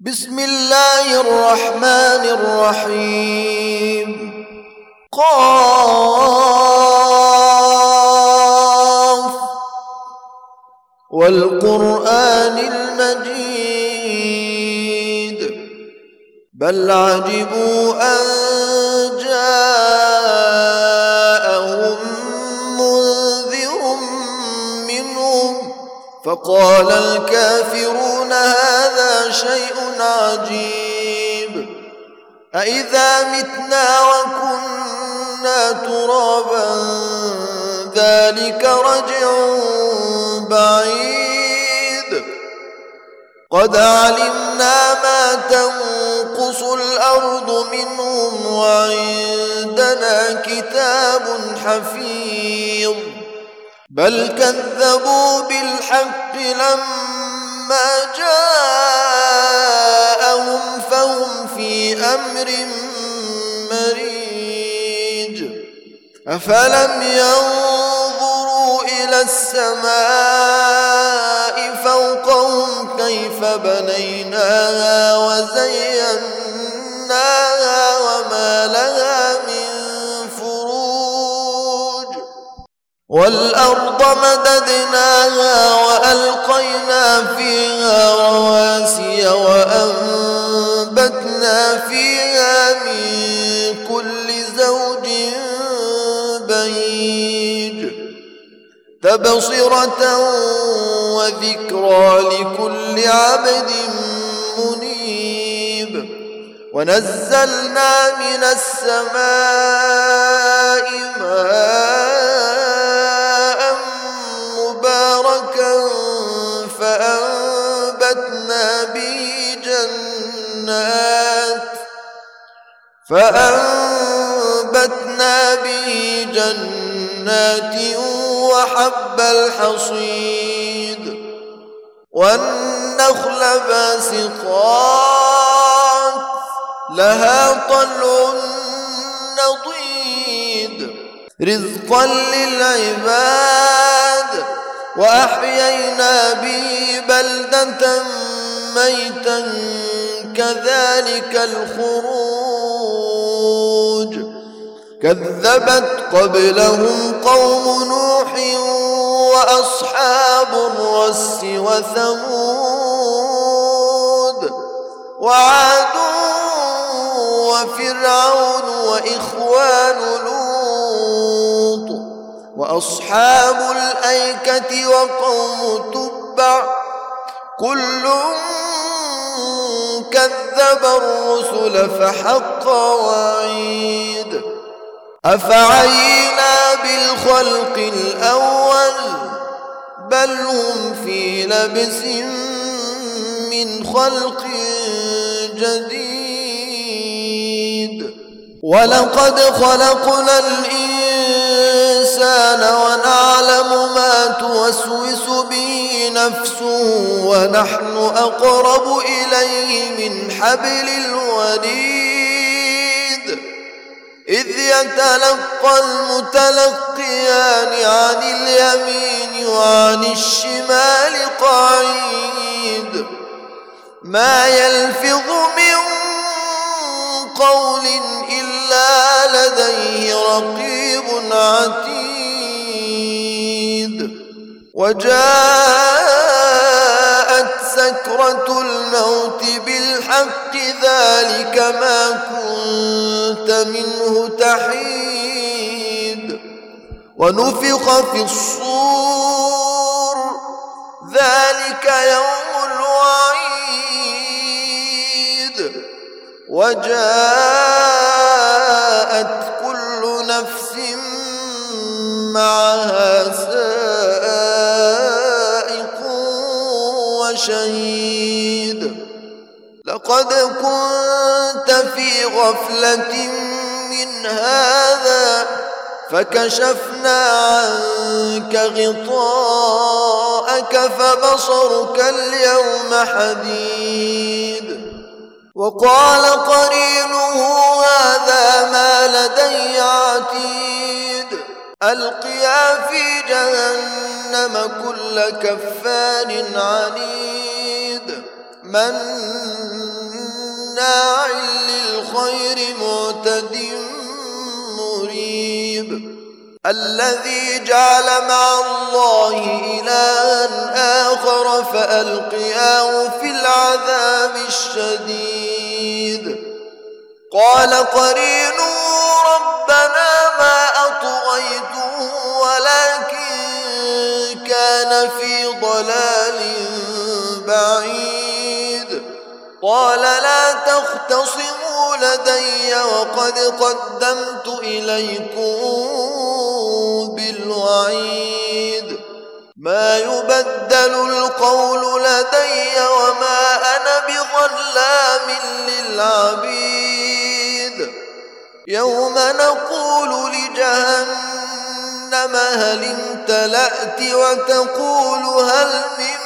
بسم الله الرحمن الرحيم. قاف والقرآن المجيد بل عجبوا أن جاءهم منذر منهم فقال الكافرون هذا شيء عجيب أإذا متنا وكنا ترابا ذلك رجع بعيد قد علمنا ما تنقص الأرض منهم وعندنا كتاب حفيظ بل كذبوا بالحق لما جاءهم فهم في أمر مريج أفلم ينظروا إلى السماء فوقهم كيف بنيناها وزيناها وما لها من فروج والأرض مددناها وألقينا فيها رواسي وأنبتنا فيها من كل زوج بهيج تبصرة وذكرى لكل عبد منيب ونزلنا من السماء ماء مباركا فأنبتنا به جنات وحب الحصيد والنخل باسقات لها طلع نضيد رزقا للعباد وأحيينا به بلدة ميتا كذلك الخروج كذبت قبلهم قوم نوح وأصحاب الرس وثمود وعاد وفرعون وإخوان لوط وأصحاب الأيكة وقوم تبع كل كذب الرسل فحق وعيد أفعينا بالخلق الأول بل هم في لبس من خلق جديد ولقد خلقنا الإنسان ونعلم ما توسوس به نفسه ونحن أقرب إليه من حبل الوريد إذ يتلقى المتلقيان عن اليمين وعن الشمال قعيد ما يلفظ من قول إلا لديه رقيب عتيد وجاءت سكرة الموت بالحق ذلك ما كنت منه تحيد ونفخ في الصور ذلك يوم الوعيد وجاءت كل نفس معها سائق وشهيد لقد كنت في غفلة من هذا فكشفنا عنك غطاءك فبصرك اليوم حديد وقال قرينه هذا ما لدي عتيد ألقيا في جهنم كل كفار عنيد مناع غير معتد مريب الذي جعل مع الله إلها آخر فألقياه في العذاب الشديد قال قرينه ربنا ما أطغيته ولكن كان في ضلال بعيد قال لا تختصموا لدي وقد قدمت إليكم بالوعيد ما يبدل القول لدي وما أنا بظلام للعبيد يوم نقول لجهنم هل امتلأت وتقول هل من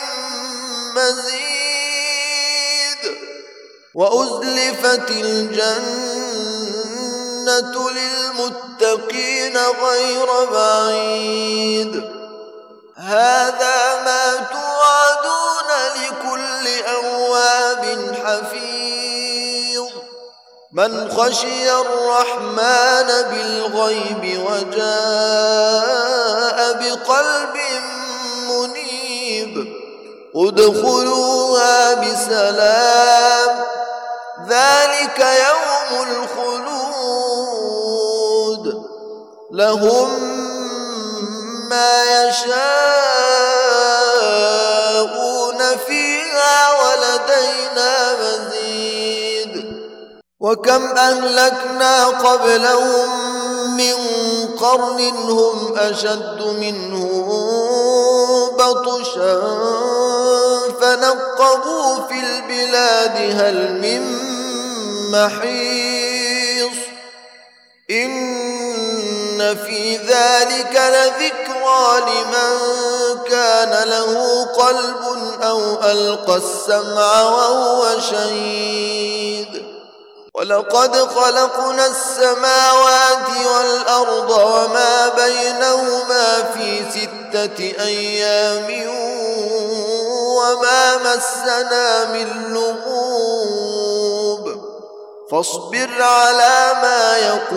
مزيد وأزلفت الجنة للمتقين غير بعيد هذا ما توعدون لكل أواب حفيظ من خشي الرحمن بالغيب وجاء بقلب منيب ادخلوها بسلام ذلك يوم الخلود لهم ما يشاءون فيها ولدينا مزيد وكم أهلكنا قبلهم من قرن هم أشد منهم بطشا فنقبوا في البلاد هل من محيص إن في ذلك لذكرى لمن كان له قلب أو ألقى السمع وهو شهيد ولقد خلقنا السماوات والأرض وما بينهما في 6 أيام وما مسنا من لغوب فاصبر على ما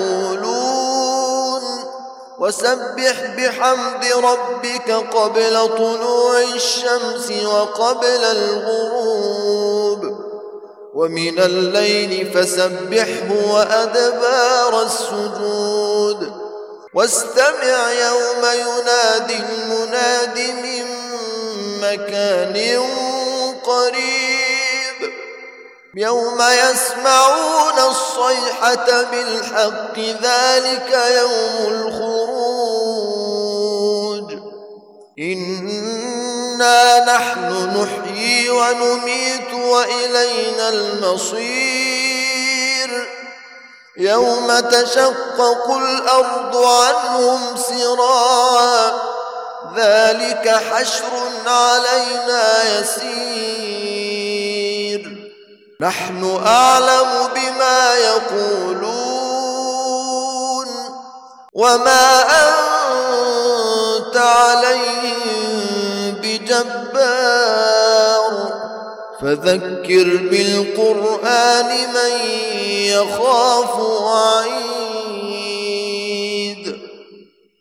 يقولون وسبح بحمد ربك قبل طلوع الشمس وقبل الغروب ومن الليل فسبحه وأدبار السجود واستمع يوم ينادي المناد من مكان قريب يوم يسمعون الصيحة بالحق ذلك يوم الخروج إنا نحن نحيي ونميت وإلينا المصير يوم تشقق الأرض عنهم سراعا ذلك حشر علينا يسير نحن أعلم بما يقولون وما أنت عليهم بجبار فذكر بالقرآن من يخاف وعيد